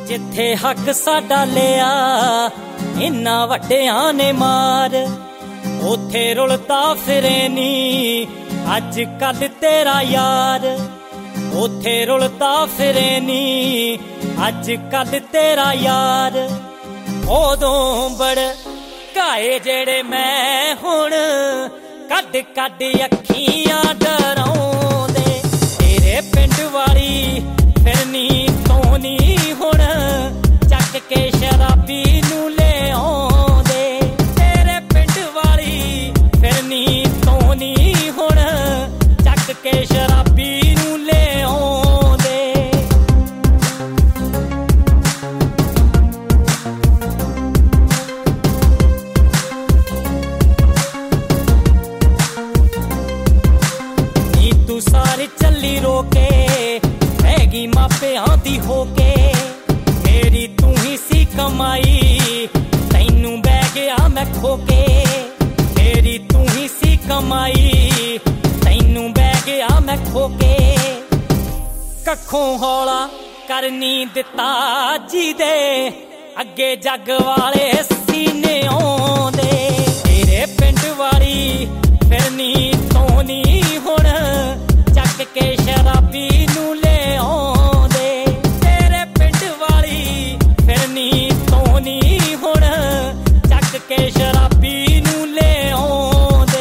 जिथे हक साडा लिया इन्ना वड्डियां ने मार, उथे रुलदा फिरे नी अज कल तेरा यार। उथे रुलदा फिरे नी अज कल तेरा यार। उदों बड़ काए जेड़े मैं हुण कड कड अखियां डराउंदे। तेरे पिंड वाली फिरनी तोनी हुण चक के शराबी नू ले आउंदे। तेरे पिंड वाली फिरनी तोनी हुण चक के शराबी नू ले आउंदे। नी तू सारी चली रोके हैगी मापियां दी होके। मेरी तू ही सी कमाई तैनू बह गया मैं खोके। मेरी तू ही सी कमाई तैनू बह गया मैं खोके। कखों हौला कर नी दिता जी दे अगे जग वाले सीने आउंदे। तेरे पिंड वाली फिरनी तोनी हुण चक के शराबी नू ले आउंदे। तेरे पिंड वाली फिरनी तोनी हुण चक के शराबी नू ले आउंदे।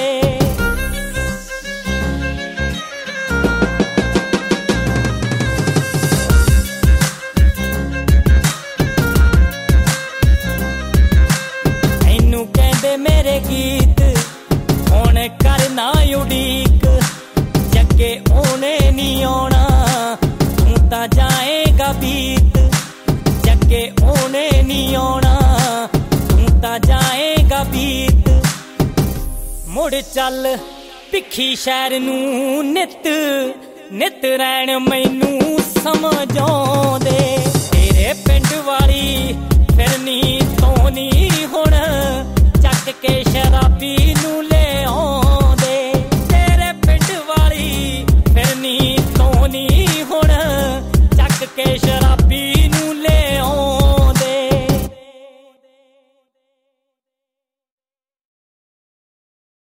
मैनू कहंदे मेरे गीत हुण करना उड़ीक, जगे ओने नी आउणा तू तां जाएगा बीत। जगे ओने नी आउणा तू तां जाएगा बीत। मुड़ चल भिखी शहर नू नित नित रैण मैनू समझाउंदे। तेरे पिंड वाली फिरनी तोनी हुण चक के शराबी नू ले आउंदे। तेरे पिंड वाली फिरनी तोनी